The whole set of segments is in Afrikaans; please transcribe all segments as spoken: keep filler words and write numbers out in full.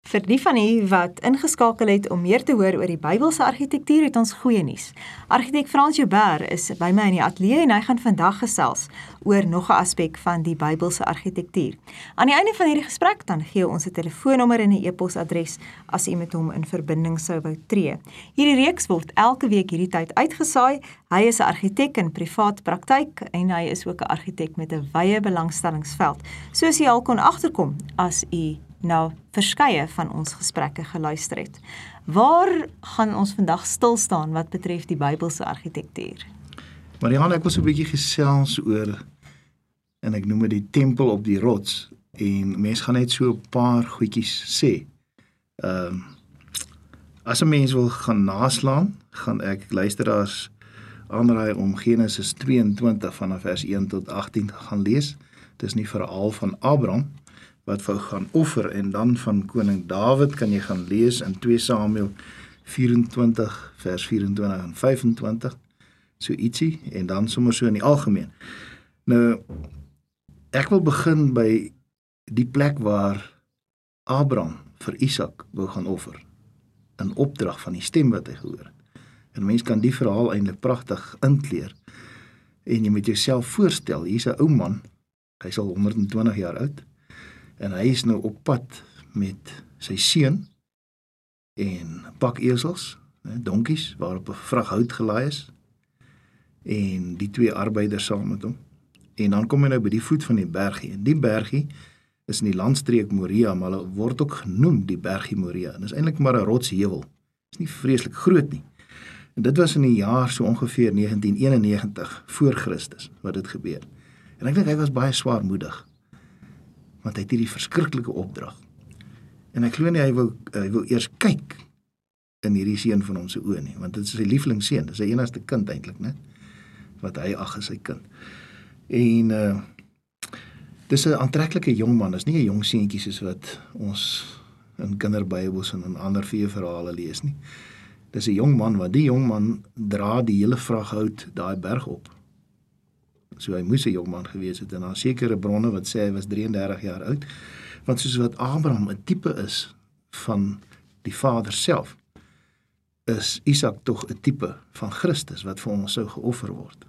Vir die van u wat ingeskakel het om meer te hoor oor die Bybelse argitektuur, het ons goeie nuus. Argitek Frans Joubert is by my in die ateljee en hy gaan vandag gesels oor nog 'n aspek van die Bybelse argitektuur. Aan die einde van hierdie gesprek dan gee ons 'n telefoonnommer en 'n e-posadres as u met hom in verbinding sou wou tree. Hierdie reeks word elke week hierdie tyd uitgesaai. Hy is 'n argitek in privaat praktyk en hy is ook 'n argitek met 'n wye belangstellingsveld, soos u al kon agterkom as u nou verskeie van ons gesprekke geluister het. Waar gaan ons vandag stil staan wat betref die Bybelse argitektuur? Marianne, ek wil so 'n bietjie gesels oor, en ek noem dit die tempel op die rots, en mense gaan net so 'n paar goedjies sê. Ehm um, as 'n mens wil gaan naslaan, gaan ek luisteraars aanraai om Genesis tweeëntwintig vanaf vers een tot agttien te gaan lees. Dis nie verhaal van Abraham wat wou gaan offer, en dan van koning Dawid kan jy gaan lees in twee Samuel vyf-en-twintig vers vyf-en-twintig en vyf-en-twintig, so ietsie, en dan sommer so in die algemeen. Nou, ek wil begin by die plek waar Abraham vir Isak wou gaan offer, in opdrag van die stem wat hy gehoor het. En mens kan die verhaal eintlik pragtig inkleer, en jy moet jouself voorstel, hier's 'n ou man, hy is al honderd en twintig jaar oud, en hy is nou op pad met sy seun en pakesels, donkies, waarop 'n vrag hout gelaai is, en die twee arbeiders saam met hom. En dan kom hy nou by die voet van die bergie, en die bergie is in die landstreek Moria, maar hulle word ook genoem die bergie Moria, en is eintlik maar 'n rotsheuwel, is nie vreeslik groot nie. En dit was in die jaar so ongeveer negentien eenennegentig voor Christus, wat dit gebeur. En ek dink hy was baie swaarmoedig, want hy het hierdie verskriklike opdrag. En ek glo nie hy wil, hy wil eers kyk in hierdie seun van hom se oë nie, want dit is sy lieflingsseun, dit is sy enigste kind eintlik, né? Wat hy ag is sy kind. En uh, dis 'n aantreklike jong man, is nie 'n jong seentjie soos wat ons in kinderbybels en in ander veeverhale lees nie. Dis 'n jong man, want die jong man dra die hele vrag hout daai berg op. So hy moes 'n jong man gewees het, en daar sekere bronne wat sê hy was drieëndertig jaar oud, want soos wat Abraham 'n tipe is van die Vader self, is Isak tog 'n tipe van Christus wat vir ons sou geoffer word.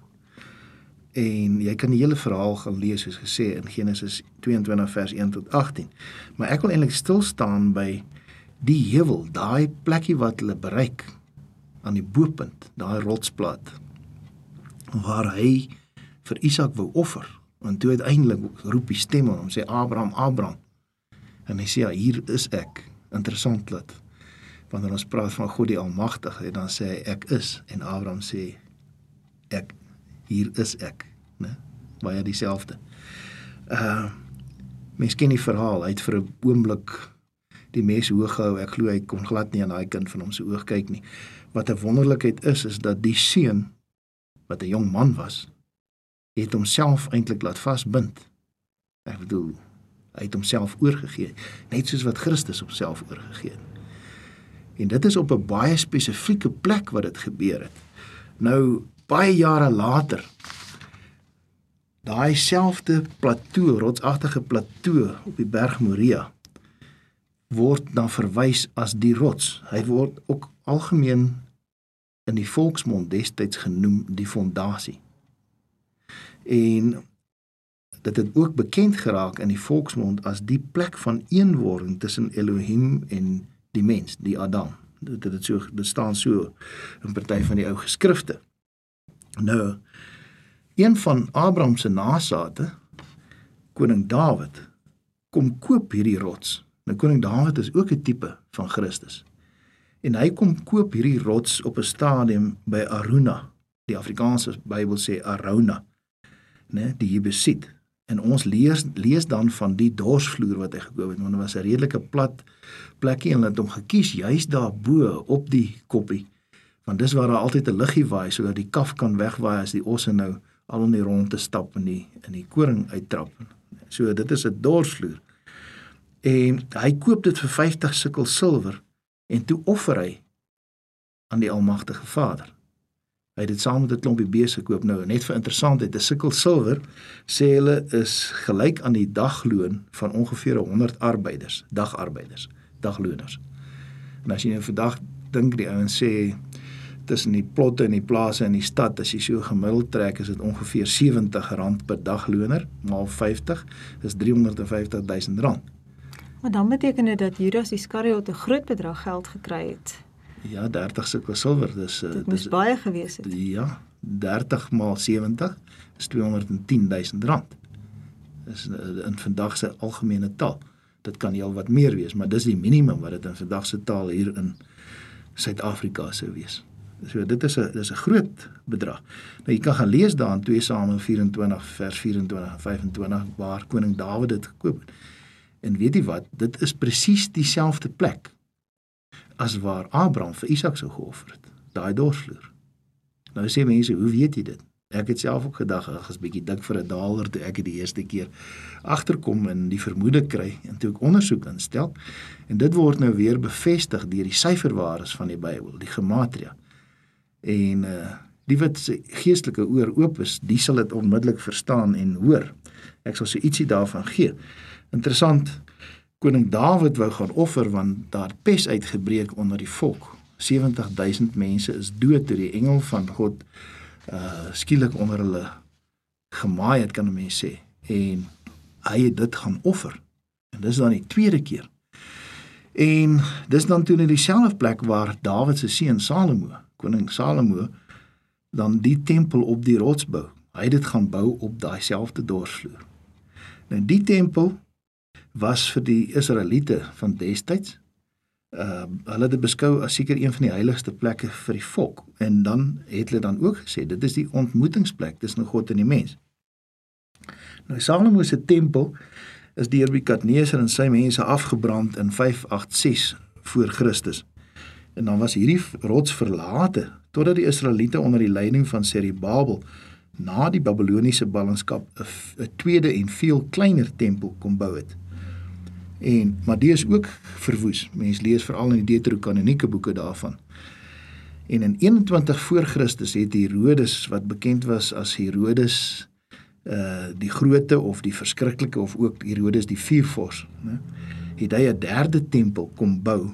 En jy kan die hele verhaal gaan lees, soos gesê, in Genesis tweeëntwintig vers een tot agttien. Maar ek wil eintlik stil staan by die heuwel, daai plekkie wat hulle bereik, aan die bopunt, daai rotsplaat, waar hy vir Isak wou offer, en toe uiteindelik roep die stem aan hom, sê Abraham, Abraham, en hy sê, ja, hier is ek. Interessant dat, wanneer ons praat van God die Almagtige, dan sê hy, ek is, en Abraham sê, ek, hier is ek, né? Baie dieselfde. Uh, mens ken die verhaal, hy het vir 'n oomblik die mes hoog gehou, ek glo hy kon glad nie aan daai kind van hom se oog kyk nie. Wat 'n wonderlikheid is, is dat die seun, wat 'n jong man was, het homself eintlik laat vasbind. Ek bedoel, hy het homself oorgegee, net soos wat Christus homself oorgegee het. En dit is op 'n baie spesifieke plek wat dit gebeur het. Nou, baie jare later, daai selfde plateau, rotsagtige plateau op die berg Moria, word dan verwys as die rots. Hy word ook algemeen in die volksmond destyds genoem die fondasie. En dit het ook bekend geraak in die volksmond as die plek van eenwording tussen Elohim en die mens, die Adam. Dit, dit, so, dit staan so in party van die ou geskrifte. Nou, een van Abraham se nasate, koning Dawid, kom koop hierdie rots. Nou, koning Dawid is ook 'n tipe van Christus. En hy kom koop hierdie rots op 'n stadium by Aruna. Die Afrikaanse Bybel sê Arauna, né, die Jebusiet. En ons lees, lees dan van die dorsvloer wat hy gekoop het, want dit was 'n redelike plat plekkie, en hulle het hom gekies juist daarbo op die koppie, want dis waar daar altyd 'n liggie waai, sodat die kaf kan wegwaai as die osse nou al in die rond te stap en die, in die koring uittrap. So dit is 'n dorsvloer. En hy koop dit vir vyftig sikkel silwer, en toe offer hy aan die Almagtige Vader. Hy het dit saam met 'n klompie bees gekoop. Nou, net vir interessantheid, 'n sikkel silwer, sê hulle, is gelyk aan die dagloon van ongeveer honderd arbeiders, dagarbeiders. dagloners. En as jy nou vandag dink, die ouens sê, tussen die plotte en die plase in die stad, as jy so gemiddeld trek, is dit ongeveer sewentig rand per dagloner, maal vyftig, is driehonderd vyftig duisend rand. Maar dan beteken dit dat Judas Iskariot 'n groot bedrag geld gekry het. Ja, dertig sikkel silwer, dis... Dit moes baie gewees het. Ja, dertig maal sewentig is tweehonderd tien duisend rand. Dis in vandag se algemene taal. Dit kan heel wat meer wees, maar dis die minimum wat dit in vandag se taal hier in Suid-Afrika sou wees. So dit is 'n dis 'n groot bedrag. Nou jy kan gaan lees daar in twee Samuel vyf-en-twintig vers vyf-en-twintig en vyf-en-twintig waar koning Dawid dit gekoop het. En weet jy wat, dit is presies dieselfde plek as waar Abraham vir Isak sou geoffer het, daai dorsvloer. Nou sê mense, hoe weet jy dit? Ek het self ook gedag, ag, is bietjie dik vir 'n daalder toe ek het die eerste keer agterkom en die vermoede kry en toe ek ondersoek instel. En dit word nou weer bevestig deur die syferwaardes van die Bybel, die gematria. En uh, die wat sy geestelike oor oop is, die sal dit onmiddellik verstaan en hoor. Ek sal so ietsie daarvan gee. Interessant, koning Dawid wou gaan offer, want daar pes uitgebreek onder die volk. sewentig duisend mense is dood toe die engel van God uh, skielik onder hulle gemaai het, kan 'n mens sê. En hy het dit gaan offer. En dis dan die tweede keer. En dis dan toe in dieselfde plek waar Dawid se seun Salomo, koning Salomo, dan die tempel op die rots bou. Hy het dit gaan bou op daai selfde dorsvloer. Nou die tempel was vir die Israeliete van destyds, uh, hulle het dit beskou as seker een van die heiligste plekke vir die volk, en dan het hulle dan ook gesê, dit is die ontmoetingsplek tussen God en die mens. Nou Salomo se tempel is deur Nebukadneser en sy mense afgebrand in vyf agt ses voor Christus. En dan was hierdie rots verlate, totdat die Israeliete onder die leiding van Serubabel na die Babyloniese ballingskap 'n tweede en veel kleiner tempel kon bou het. En, maar die is ook verwoes. Mens lees veral in die Deuterokanonieke boeke daarvan. En in eenentwintig voor Christus het Herodes, wat bekend was as Herodes uh, die Grote of die Verskriklike, of ook Herodes die Viervors, ne, het hy 'n derde tempel kom bou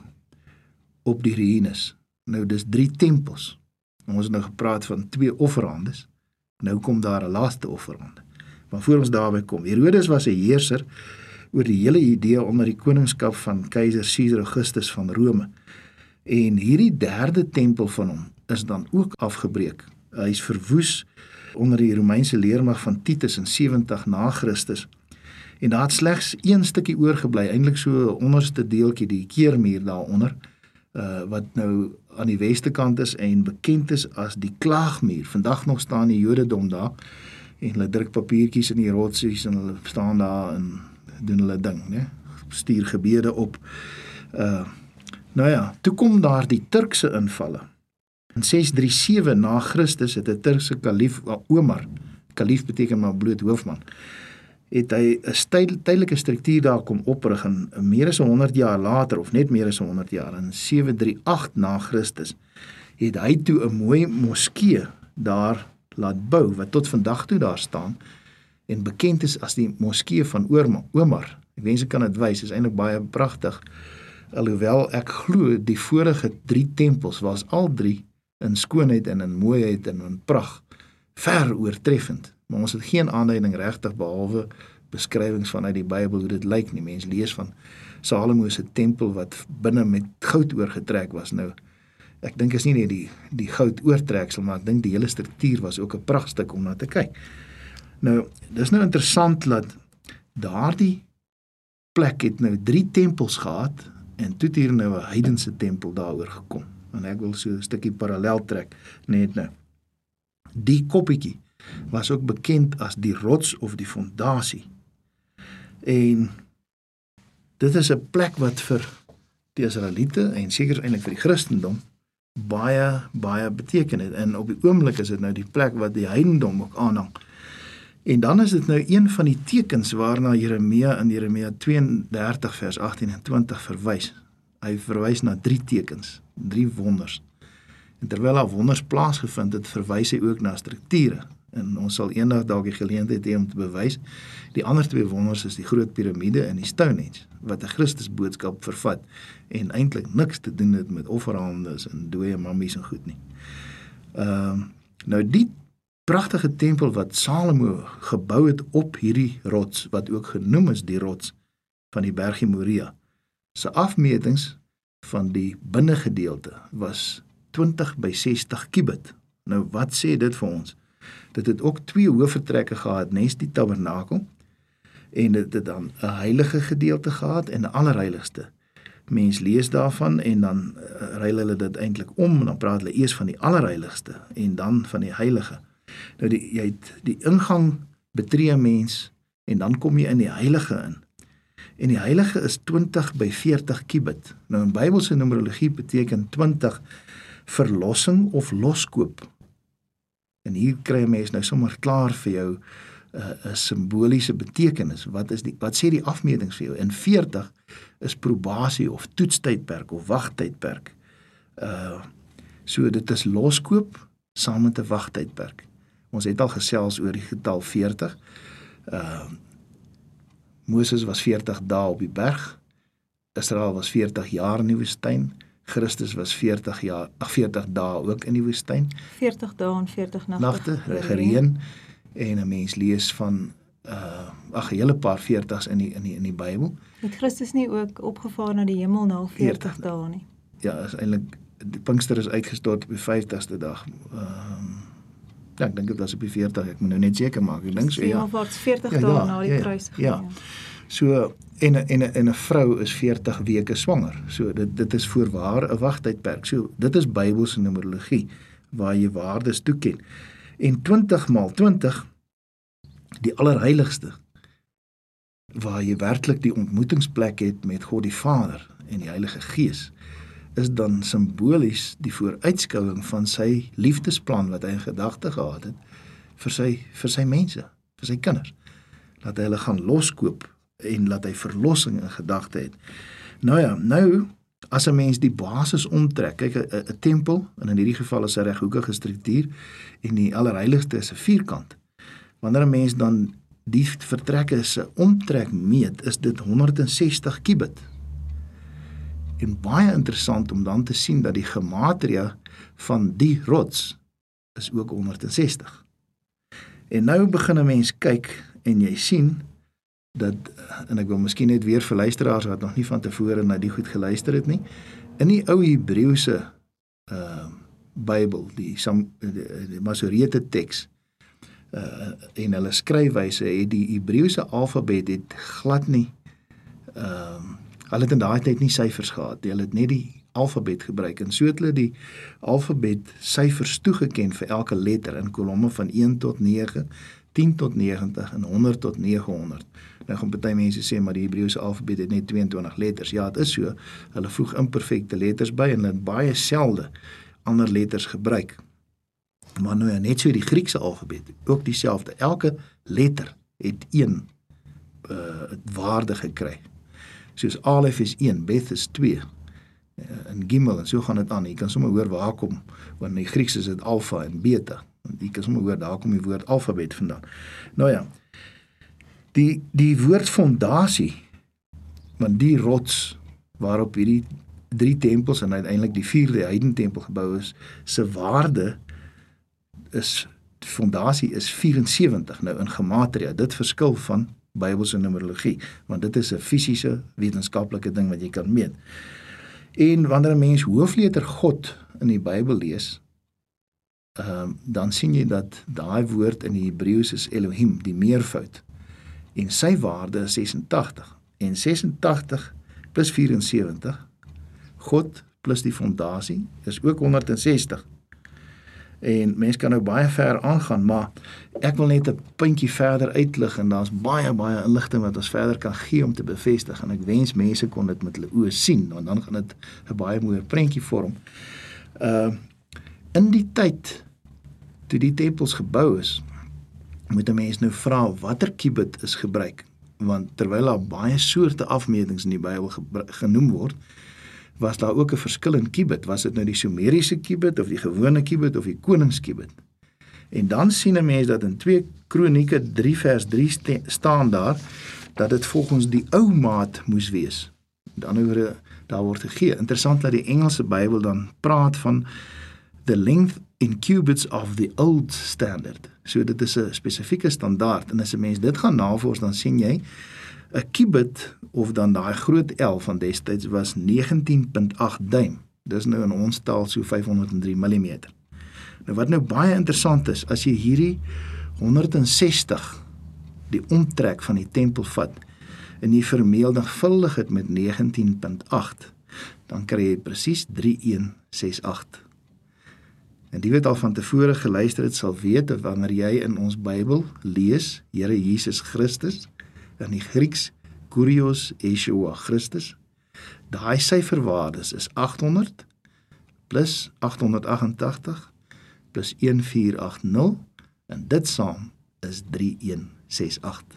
op die ruïnes. Nou dis drie tempels. Ons het nou gepraat van twee offerandes. Nou kom daar 'n laaste offerande. Maar voor ons daarby kom, Herodes was 'n heerser oor die hele idee onder die koningskap van keiser Caesar Augustus van Rome. En hierdie derde tempel van hom is dan ook afgebreek. Hy is verwoes onder die Romeinse leermag van Titus in sewentig na Christus. En daar het slegs een stukkie oorgebly, eintlik so 'n onderste deeltjie, die keermuur daaronder, uh, wat nou aan die weste kant is en bekend is as die klaagmuur. Vandag nog staan die Jodendom daar en hulle druk papiertjies in die rotsies en hulle staan daar en doen hulle ding, né? Stuur gebede op. Uh, nou ja, toe kom daar die Turkse invalle. In ses drie sewe na Christus het 'n Turkse kalief, Omar, kalief beteken maar bloot hoofman, het hy 'n tydelike struktuur daar kom oprig en meer as honderd jaar later, of net meer as honderd jaar, in sewe drie agt na Christus, het hy toe 'n mooi moskee daar laat bou, wat tot vandag toe daar staan, en bekend is as die moskee van Omar. Ek wens ek kan dit wys, is eintlik baie pragtig, alhoewel ek glo die vorige drie tempels was al drie in skoonheid en in mooiheid en in pragt ver oortreffend, maar ons het geen aanduiding regtig behalwe beskrywings vanuit die Bybel hoe dit lyk nie. Mens lees van Salomo se tempel wat binne met goud oorgetrek was. Nou, ek dink is nie net die, die goud oortreksel, maar ek dink die hele struktuur was ook 'n pragtstuk om na te kyk. Nou, dis nou interessant dat daardie plek het nou drie tempels gehad en toe het hier nou 'n heidense tempel daaroor gekom. En ek wil so 'n stukkie parallel trek net nou. Die koppietjie was ook bekend as die rots of die fondasie. En dit is 'n plek wat vir die Israeliete en seker eintlik vir die Christendom baie, baie beteken het. En op die oomblik is dit nou die plek wat die heidendom ook aanhang. En dan is dit nou een van die tekens waarna Jeremia in Jeremia twee en dertig vers agttien en twintig verwys. Hy verwys na drie tekens, drie wonders. En terwyl daar wonders plaasgevind het, verwys hy ook na strukture. En ons sal eendag dalk die geleentheid hê om te bewys. Die ander twee wonders is die groot piramide en die Stonehenge, wat 'n Christus boodskap vervat en eintlik niks te doen het met offerhandes en dooie mammies en goed nie. Ehm uh, nou die pragtige tempel wat Salomo gebou het op hierdie rots, wat ook genoem is die rots van die bergie Moria, se afmetings van die binnegedeelte was twintig by sestig kubit. Nou wat sê dit vir ons? Dit het ook twee hoofvertrekke gehad, nes die tabernakel, en dit het dan 'n heilige gedeelte gehad en 'n allerheiligste. Mens lees daarvan en dan uh, ruil hulle dit eintlik om, en dan praat hulle eers van die allerheiligste en dan van die heilige. Nou die, jy het die ingang betree mens en dan kom jy in die heilige in. En die heilige is twintig by veertig kubit. Nou in Bybelse numerologie beteken twintig verlossing of loskoop. En hier kry 'n mens nou sommer klaar vir jou 'n uh, simboliese betekenis. Wat is die wat sê die afmetings vir jou? In veertig is probasie of toetstydperk of wagtydperk. Uh so dit is loskoop saam met 'n wagtydperk. Ons het al gesels oor die getal veertig. Uh Moses was veertig dae op die berg. Israel was veertig jaar in die woestyn. Christus was veertig jaar, ag veertig dae ook in die woestyn. veertig dae en veertig nagte. Nagte gereën en 'n mens lees van uh ag 'n hele paar veertigs in die in die in die Bybel. Het Christus nie ook opgevaar na die hemel na veertig dae nie? Ja, is eintlik die Pinkster is uitgestort op die vyftigste dag. Ehm uh, ja, ek dink dit was op die veertig, ek moet nou net seker maak. Ek dink so ja. Ja, veertig ja, dae ja, na die ja, kruisiging. Ja. So en en en 'n vrou is veertig weke swanger. So dit dit is voorwaar 'n wagtydperk. So dit is Bybelse numerologie waar jy waardes toeken. En twintig maal twintig die allerheiligste waar jy werklik die ontmoetingsplek het met God die Vader en die Heilige Gees is dan simbolies die vooruitskouing van sy liefdesplan wat hy in gedagte gehad het vir sy vir sy mense, vir sy kinders. Laat hy hulle gaan loskoop en laat hy verlossing in gedagte het. Nou ja, nou as 'n mens die basis omtrek, kyk 'n 'n tempel, en in hierdie geval is 'n reghoekige struktuur en die allerheiligste is 'n vierkant. Wanneer 'n mens dan die vertrekke se omtrek meet, is dit honderdsestig kubit. En baie interessant om dan te sien dat die gematria van die rots is ook honderdsestig. En nou begin 'n mens kyk en jy sien dat, en ek wil miskien net weer vir luisteraars wat nog nie van tevore na die goed geluister het nie, in die ou Hebreëse uh, Bybel, die, die, die Masorete teks, uh, en hulle skryfwyse het die Hebreëse alfabet het glad nie, uh, hulle het in daai tyd nie syfers gehad, hulle het net die alfabet gebruik, en so het hulle die alfabet syfers toegeken vir elke letter in kolomme van een tot nege, tien tot negentig en honderd tot negenhonderd. Nou gaan party mense sê, maar die Hebreëse alfabet het net tweeëntwintig letters. Ja, het is so. Hulle voeg imperfekte letters by en hulle het baie selde ander letters gebruik. Maar nou ja, net so die Griekse alfabet, ook dieselfde. Elke letter het een uh, waarde gekry. Soos Alef is een, Beth is twee, uh, en Gimel, en so gaan het aan. Jy kan sommer hoor waar kom, want in die Grieks is het alfa en beta. Jy kan sommer hoor, daar kom die woord alfabet vandaan. Nou ja, die, die woord fondasie, want die rots waarop hierdie drie tempels en uiteindelik die vierde heidentempel gebou is, se waarde is, die fondasie is vierensewentig, nou in gematria, dit verskil van Bybelse numerologie, want dit is 'n fisiese wetenskaplike ding wat jy kan meet. En wanneer 'n mens hoofletter God in die Bybel lees, um, dan sien jy dat daai woord in die Hebreëus is Elohim, die meervoud, en sy waarde is sesentagtig, en sesentagtig plus vierensewentig, God plus die fondasie, is ook honderdsestig. En mens kan nou baie ver aangaan, maar ek wil net 'n puntjie verder uitlig, en daar's baie, baie inligting wat ons verder kan gee om te bevestig, en ek wens mense kon dit met hulle oë sien, want dan gaan dit 'n baie mooier prentjie vorm. Uh, in die tyd, toe die tempels gebou is, moet 'n mens nou vra, watter kubit is gebruik? Want terwyl daar baie soorte afmetings in die Bybel genoem word, was daar ook 'n verskil in kubit. Was dit nou die Sumeriese kubit, of die gewone kubit, of die koningskubit? En dan sien 'n mens dat in twee Kronieke drie vers drie ste, staan daar, dat dit volgens die ou maat moes wees. Met ander woorde, daar word gegee. Interessant dat die Engelse Bybel dan praat van the length in cubits of the old standard. So dit is 'n spesifieke standaard, en as 'n mens dit gaan navors, dan sien jy, 'n kubit, of dan daai groot L van destyds, was negentien komma agt duim. Dis nou in ons taal so vyfhonderd en drie millimeter. Nou wat nou baie interessant is, as jy hierdie honderd en sestig, die omtrek van die tempel vat, en jy vermenigvuldig het met negentien komma agt, dan kry jy presies drie een ses agt. En die wat al van tevore geluister het, sal weet dat wanneer jy in ons Bybel lees, Here Jesus Christus, in die Grieks, Kurios Yeshua Christus, daai syferwaardes is agthonderd, plus agthonderd agentagtig, plus een vier agt nul, en dit saam is drie een ses agt.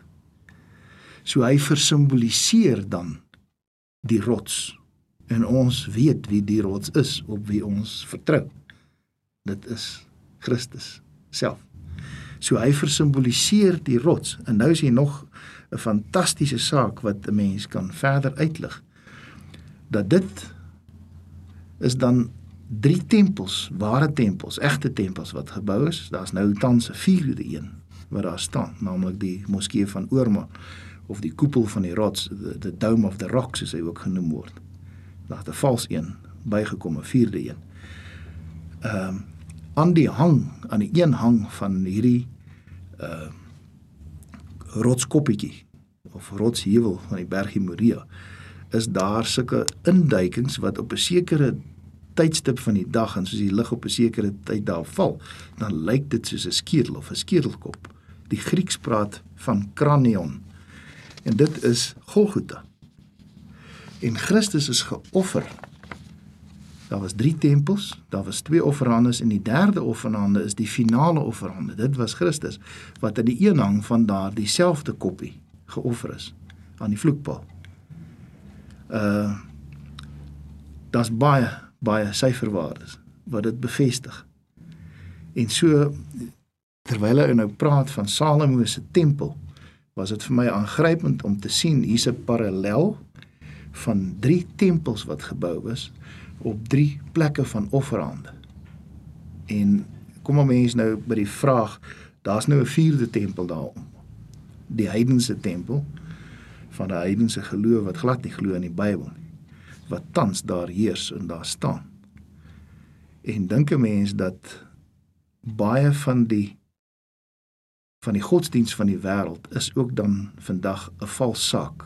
So hy versimboliseer dan die rots, en ons weet wie die rots is, op wie ons vertrou. Dit is Christus self. So hy versimboliseer die rots, en nou is hier nog 'n fantastiese saak wat 'n mens kan verder uitlig, dat dit is dan drie tempels, ware tempels, egte tempels wat gebou is. Daar's nou tans 'n vierde een wat daar staan, naamlik die moskee van Oorma, of die koepel van die rots, the, the Dome of the Rock, soos hy ook genoem word. Daar het 'n vals een bygekom, 'n vierde een. Ehm um, aan die hang, aan die een hang van hierdie uh, rotskoppietjie, of rotsheuwel van die bergie Moria, is daar sulke induikings wat op 'n sekere tydstip van die dag, en soos die lig op 'n sekere tyd daar val, dan lyk dit soos 'n skedel of 'n skedelkop. Die Grieks praat van kranion, en dit is Golgotha. En Christus is geoffer. Daar was drie tempels, daar was twee offerhandes, en die derde offerhande is die finale offerhande. Dit was Christus, wat aan die een hang van daar dieselfde koppie geoffer is, aan die vloekpaal. Uh, daar's baie, baie syferwaardes, wat dit bevestig. En so, terwyl hy nou praat van Salomo se tempel, was dit vir my aangrypend om te sien, hier's 'n parallel van drie tempels wat gebou is, op drie plekke van offerhande. En kom 'n mens nou by die vraag, daar's nou 'n vierde tempel daarom, die heidense tempel, van die heidense geloof, wat glad nie glo in die Bybel nie, wat tans daar heers en daar staan. En dink 'n mens dat baie van die van die godsdienst van die wêreld is ook dan vandag 'n vals saak.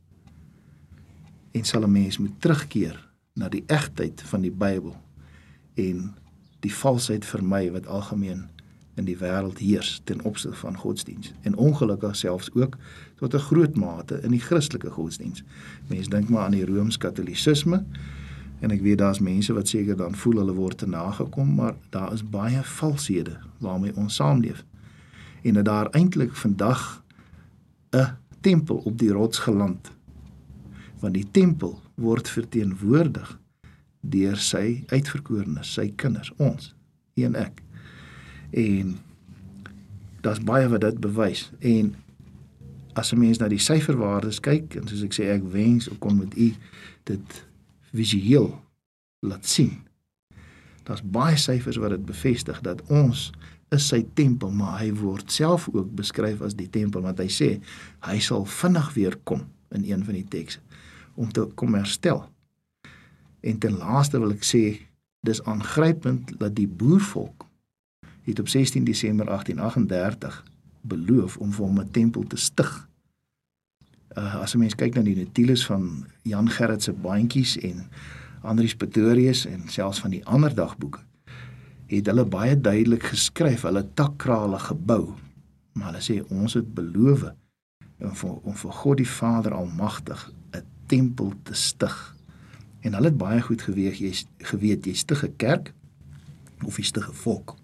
En sal 'n mens moet terugkeer na die egtheid van die Bybel en die valsheid vermy wat algemeen in die wêreld heers ten opsigte van godsdienst, en ongelukkig selfs ook tot 'n groot mate in die Christelike godsdienst. Mense dink maar aan die Rooms-Katolisisme, en ek weet daar's mense wat seker dan voel hulle word te nagekom, maar daar is baie valshede waarmee ons saamleef, en dat daar eintlik vandag 'n tempel op die rots geland, want die tempel word verteenwoordig deur sy uitverkorenes, sy kinders, ons, u en ek. En daar's baie wat dit bewys. En as 'n mens na die syferwaardes kyk, en soos ek sê, ek wens ek kon met u dit visueel laat sien. Daar's baie syfers wat dit bevestig dat ons is sy tempel, maar hy word self ook beskryf as die tempel, want hy sê hy sal vinnig weer kom in een van die tekste om te kom herstel. En ten laaste wil ek sê, dis aangrypend dat die boervolk het op sestien Desember agtien agt en dertig beloof om vir hom 'n tempel te stig. Uh, as 'n mens kyk na die notules van Jan Gerrit se bandjies en Andries Pretorius en selfs van die ander dagboeke, het hulle baie duidelik geskryf, hulle takkrale gebou, maar hulle sê ons het beloof om vir, om vir God die Vader Almagtig 'n tempel te stig. En hulle het baie goed geweeg, jy, geweet, jy stig 'n kerk of jy stig 'n volk.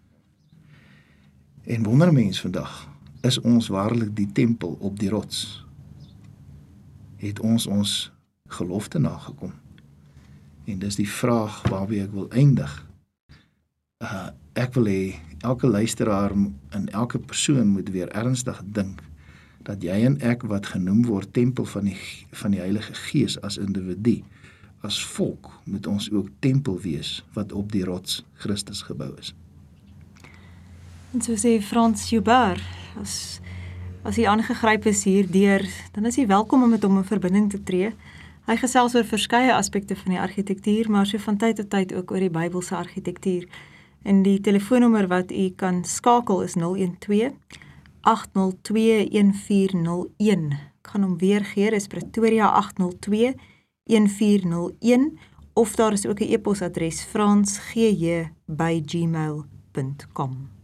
En wonder mens vandag, is ons waarlik die tempel op die rots? Het ons ons gelofte nagekom? En dis die vraag waarby ek wil eindig. Uh, ek wil hê elke luisteraar en elke persoon moet weer ernstig dink dat jy en ek wat genoem word tempel van die van die Heilige Gees as individu, as volk moet ons ook tempel wees wat op die rots Christus gebou is. En so sê Frans Joubert, as as hy aangegryp is hierdeur, dan is hy welkom om met hom in verbinding te tree. Hy gesels oor verskeie aspekte van die argitektuur, maar so van tyd tot tyd ook oor die Bybelse argitektuur. En die telefoonnommer wat u kan skakel is nul een twee agt nul twee een vier nul een. Ek gaan hom weer gee, dis Pretoria agt nul twee een vier nul een, of daar is ook 'n e-posadres frans g j by gmail punt com.